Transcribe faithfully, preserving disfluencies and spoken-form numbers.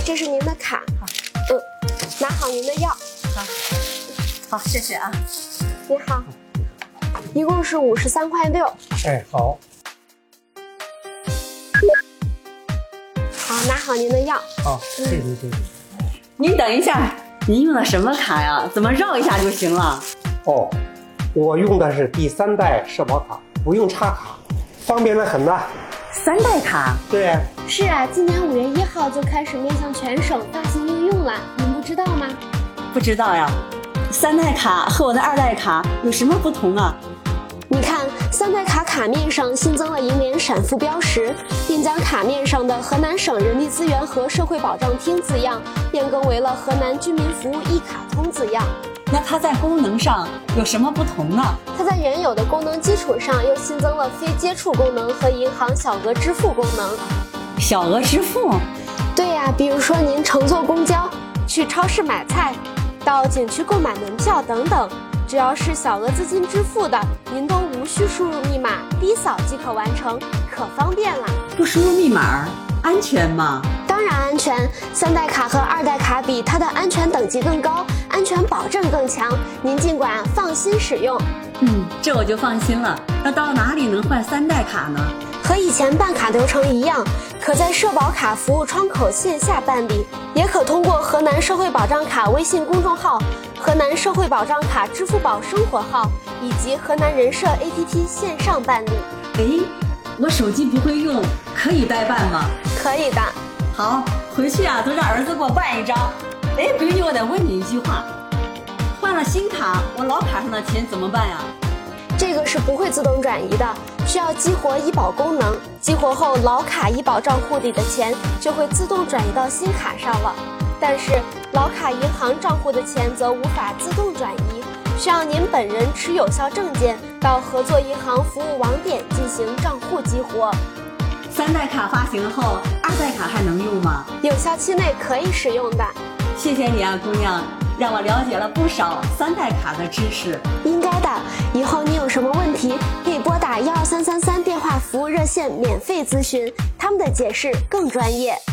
这是您的卡。 好， 嗯，拿好您的药。 好，好，谢谢啊。 你好，一共是五十三块六。 哎，好。 好，拿好您的药。 好，谢谢谢谢。 您等一下，您用的什么卡呀？怎么绕一下就行了？ 哦，我用的是第三代社保卡，不用插卡，方便的很呐。 三代卡？ 对呀。 是啊，今年五月一号就开始面向全省发行应用了，您不知道吗？ 不知道呀。三代卡和我的二代卡有什么不同啊？ 你看，三代卡卡面上新增了银联闪付标识，并将卡面上的河南省人力资源和社会保障厅字样变更为了河南居民服务一卡通字样。 那它在功能上有什么不同呢？ 它在原有的功能基础上又新增了非接触功能和银行小额支付功能。 小额支付？ 对呀、啊，比如说您乘坐公交、去超市买菜、到景区购买门票等等，只要是小额资金支付的，您都无需输入密码，低扫即可完成，可方便了。 不输入密码，安全吗？ 当然安全，三代卡和二代卡比，它的安全等级更高，安全保证更强，您尽管放心使用。 嗯，这我就放心了。那到哪里能换三代卡呢？ 和以前办卡流程一样，可在社保卡服务窗口线下办理，也可通过河南社会保障卡微信公众号、河南社会保障卡支付宝生活号以及河南人社 A P P 线上办理。 诶，我手机不会用，可以代办吗？ 可以的。 好，回去啊，都让儿子给我办一张。哎，闺女，我得问你一句话，换了新卡，我老卡上的钱怎么办呀？ 这个是不会自动转移的，需要激活医保功能。激活后，老卡医保账户里的钱就会自动转移到新卡上了。但是老卡银行账户的钱则无法自动转移，需要您本人持有效证件到合作银行服务网点进行账户激活。 三代卡发行后，二代卡还能用吗？ 有效期内可以使用的。 谢谢你啊，姑娘，让我了解了不少三代卡的知识。 应该的，以后你有什么问题，可以拨打幺二三三三电话服务热线免费咨询，他们的解释更专业。